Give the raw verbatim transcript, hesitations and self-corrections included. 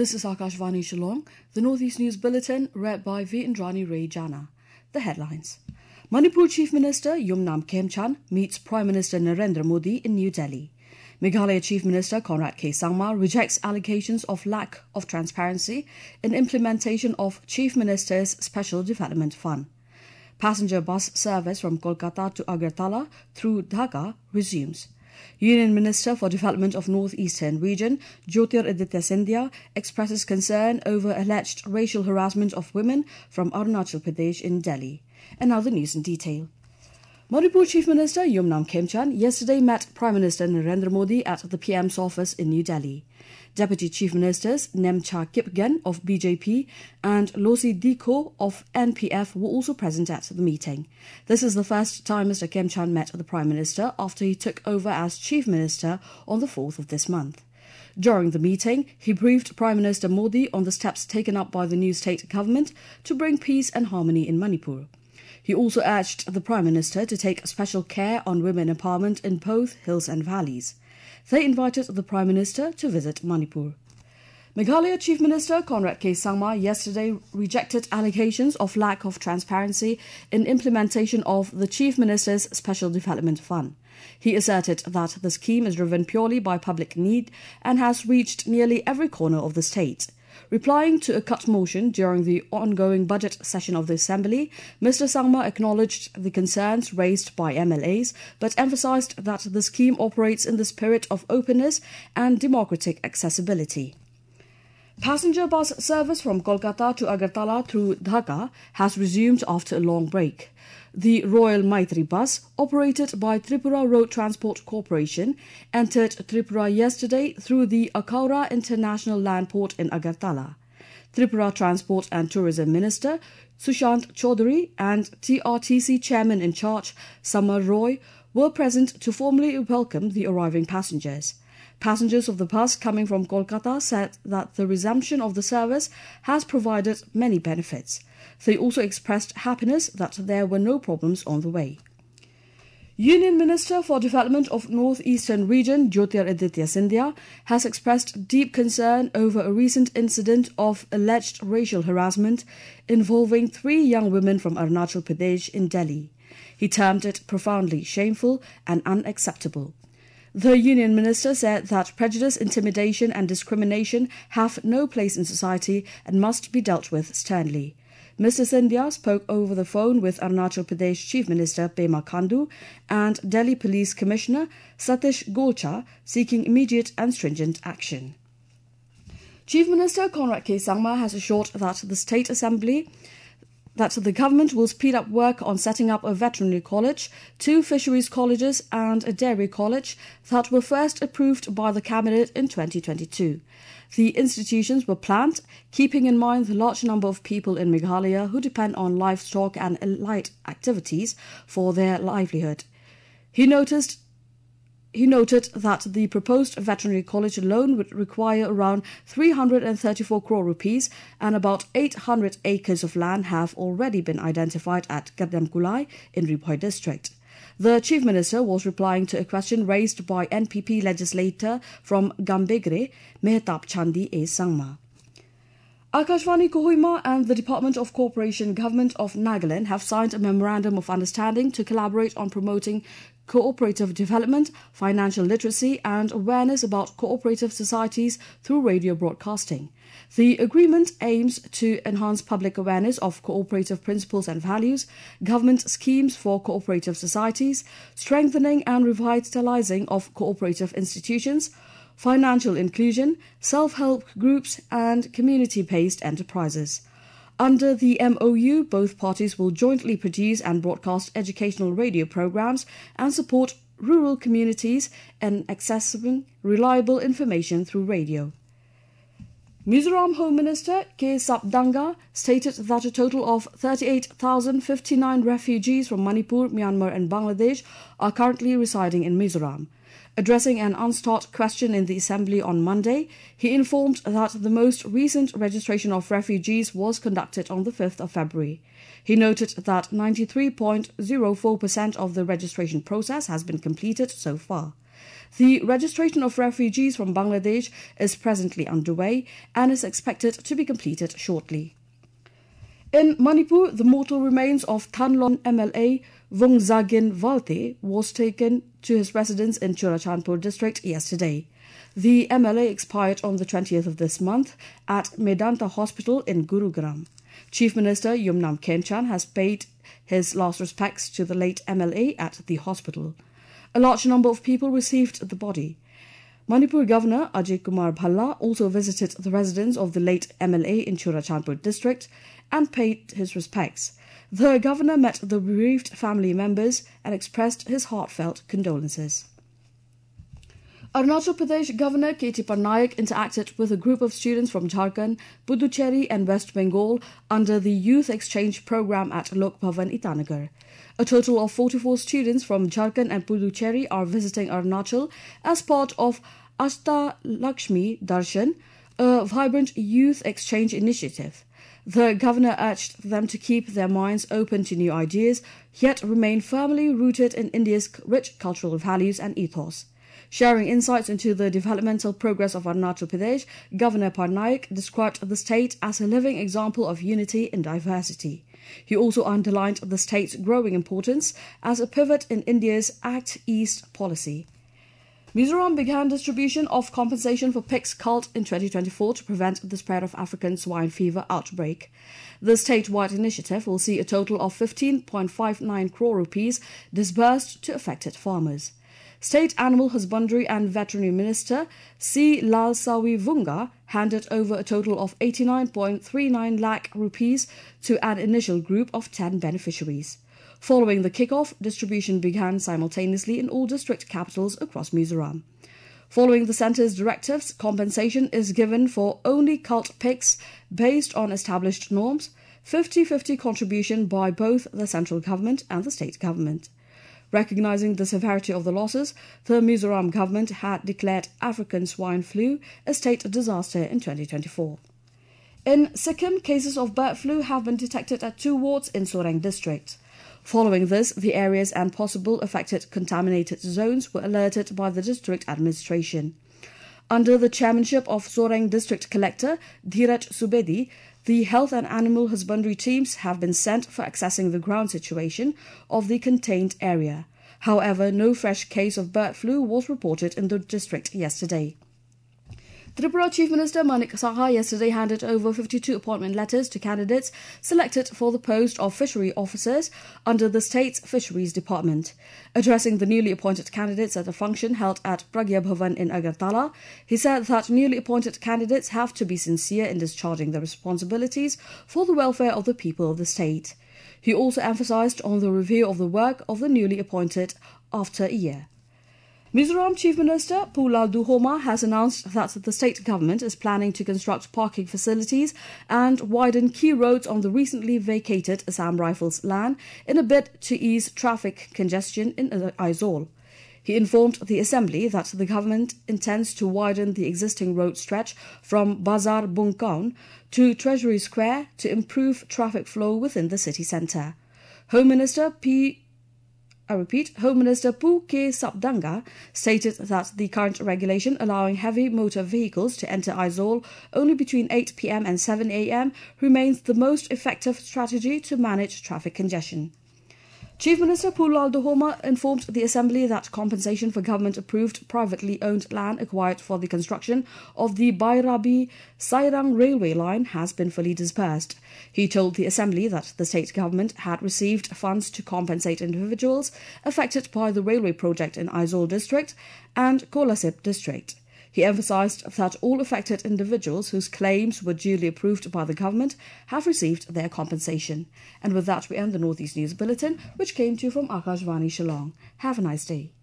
This is Akashvani Shillong, the Northeast News Bulletin, read by Veerandrani Ray Jana. The headlines. Manipur Chief Minister Yumnam Khemchand meets Prime Minister Narendra Modi in New Delhi. Meghalaya Chief Minister Conrad K. Sangma rejects allegations of lack of transparency in implementation of Chief Minister's Special Development Fund. Passenger bus service from Kolkata to Agartala through Dhaka resumes. Union Minister for Development of North Eastern Region, Jyotiraditya Scindia, expresses concern over alleged racial harassment of women from Arunachal Pradesh in Delhi. And now the news in detail. Manipur Chief Minister Yumnam Khemchand yesterday met Prime Minister Narendra Modi at the P M's office in New Delhi. Deputy Chief Ministers Nemcha Kipgen of B J P and Losi Dikho of N P F were also present at the meeting. This is the first time Mister Khemchand met the Prime Minister after he took over as Chief Minister on the fourth of this month. During the meeting, he briefed Prime Minister Modi on the steps taken up by the new state government to bring peace and harmony in Manipur. He also urged the Prime Minister to take special care on women empowerment in both hills and valleys. They invited the Prime Minister to visit Manipur. Meghalaya Chief Minister Conrad K. Sangma yesterday rejected allegations of lack of transparency in implementation of the Chief Minister's Special Development Fund. He asserted that the scheme is driven purely by public need and has reached nearly every corner of the state. Replying to a cut motion during the ongoing budget session of the Assembly, Mister Sangma acknowledged the concerns raised by M L As, but emphasized that the scheme operates in the spirit of openness and democratic accessibility. Passenger bus service from Kolkata to Agartala through Dhaka has resumed after a long break. The Royal Maitri bus, operated by Tripura Road Transport Corporation, entered Tripura yesterday through the Akaura International Land Port in Agartala. Tripura Transport and Tourism Minister Sushant Chaudhary and T R T C Chairman in charge Samar Roy were present to formally welcome the arriving passengers. Passengers of the bus coming from Kolkata said that the resumption of the service has provided many benefits. They also expressed happiness that there were no problems on the way. Union Minister for Development of North Eastern Region, Jyotiraditya Scindia, has expressed deep concern over a recent incident of alleged racial harassment involving three young women from Arunachal Pradesh in Delhi. He termed it profoundly shameful and unacceptable. The Union Minister said that prejudice, intimidation and discrimination have no place in society and must be dealt with sternly. Mister Scindia spoke over the phone with Arunachal Pradesh Chief Minister Pema Khandu and Delhi Police Commissioner Satish Golcha, seeking immediate and stringent action. Chief Minister Conrad K. Sangma has assured that the State Assembly that the government will speed up work on setting up a veterinary college, two fisheries colleges and a dairy college that were first approved by the Cabinet in twenty twenty-two. The institutions were planned, keeping in mind the large number of people in Meghalaya who depend on livestock and allied activities for their livelihood. He noticed He noted that the proposed veterinary college alone would require around three hundred thirty-four crore rupees and about eight hundred acres of land have already been identified at Kadamkulai in Ribhoi district. The Chief Minister was replying to a question raised by N P P legislator from Gambegre, Mehtab Chandi A. Sangma. Akashvani Kohima and the Department of Corporation Government of Nagaland have signed a memorandum of understanding to collaborate on promoting cooperative development, financial literacy and awareness about cooperative societies through radio broadcasting. The agreement aims to enhance public awareness of cooperative principles and values, government schemes for cooperative societies, strengthening and revitalizing of cooperative institutions, financial inclusion, self-help groups and community-based enterprises. Under the M O U, both parties will jointly produce and broadcast educational radio programs and support rural communities in accessing reliable information through radio. Mizoram Home Minister K. Sapdanga stated that a total of thirty-eight thousand fifty-nine refugees from Manipur, Myanmar and Bangladesh are currently residing in Mizoram. Addressing an unstarred question in the Assembly on Monday, he informed that the most recent registration of refugees was conducted on the fifth of February. He noted that ninety-three point zero four percent of the registration process has been completed so far. The registration of refugees from Bangladesh is presently underway and is expected to be completed shortly. In Manipur, the mortal remains of Thanlon M L A Vongzagin Valte was taken to his residence in Churachandpur district yesterday. The M L A expired on the twentieth of this month at Medanta Hospital in Gurugram. Chief Minister Yumnam Khemchand has paid his last respects to the late M L A at the hospital. A large number of people received the body. Manipur Governor Ajay Kumar Bhalla also visited the residence of the late M L A in Churachandpur district and paid his respects. The governor met the bereaved family members and expressed his heartfelt condolences. Arunachal Pradesh Governor K T Parnaik interacted with a group of students from Jharkhand, Puducherry and West Bengal under the Youth Exchange Program at Lok Bhavan, Itanagar. A total of forty-four students from Jharkhand and Puducherry are visiting Arunachal as part of Ashta Lakshmi Darshan, a vibrant youth exchange initiative. The governor urged them to keep their minds open to new ideas, yet remain firmly rooted in India's rich cultural values and ethos. Sharing insights into the developmental progress of Arunachal Pradesh, Governor Parnaik described the state as a living example of unity in diversity. He also underlined the state's growing importance as a pivot in India's Act East policy. Mizoram began distribution of compensation for pigs culled in twenty twenty-four to prevent the spread of African swine fever outbreak. The statewide initiative will see a total of fifteen point five nine crore rupees disbursed to affected farmers. State Animal Husbandry and Veterinary Minister C. Lal Sawi Vunga handed over a total of eighty-nine point three nine lakh rupees to an initial group of ten beneficiaries. Following the kick-off, distribution began simultaneously in all district capitals across Mizoram. Following the centre's directives, compensation is given for only culled pigs based on established norms, fifty-fifty contribution by both the central government and the state government. Recognizing the severity of the losses, the Mizoram government had declared African swine flu a state disaster in twenty twenty-four. In Sikkim, cases of bird flu have been detected at two wards in Soreng district. Following this, the areas and possible affected contaminated zones were alerted by the district administration. Under the chairmanship of Soreng District Collector Dhiraj Subedi, the health and animal husbandry teams have been sent for assessing the ground situation of the contained area. However, no fresh case of bird flu was reported in the district yesterday. Tripura Chief Minister Manik Saha yesterday handed over fifty-two appointment letters to candidates selected for the post of fishery officers under the state's fisheries department. Addressing the newly appointed candidates at a function held at Pragya Bhavan in Agartala, he said that newly appointed candidates have to be sincere in discharging their responsibilities for the welfare of the people of the state. He also emphasized on the review of the work of the newly appointed after a year. Mizoram Chief Minister Pu Lalduhoma has announced that the state government is planning to construct parking facilities and widen key roads on the recently vacated Assam Rifles land in a bid to ease traffic congestion in Aizawl. He informed the Assembly that the government intends to widen the existing road stretch from Bazar Bunkaun to Treasury Square to improve traffic flow within the city centre. Home Minister P. I repeat, Home Minister Pu K. Sabdanga stated that the current regulation allowing heavy motor vehicles to enter Aizawl only between eight p m and seven a m remains the most effective strategy to manage traffic congestion. Chief Minister Pu Lalduhoma informed the Assembly that compensation for government-approved privately owned land acquired for the construction of the Bairabi-Sairang railway line has been fully disbursed. He told the Assembly that the state government had received funds to compensate individuals affected by the railway project in Aizawl district and Kolasip district. He emphasized that all affected individuals whose claims were duly approved by the government have received their compensation. And with that, we end the Northeast News Bulletin, which came to you from Akashvani Shillong. Have a nice day.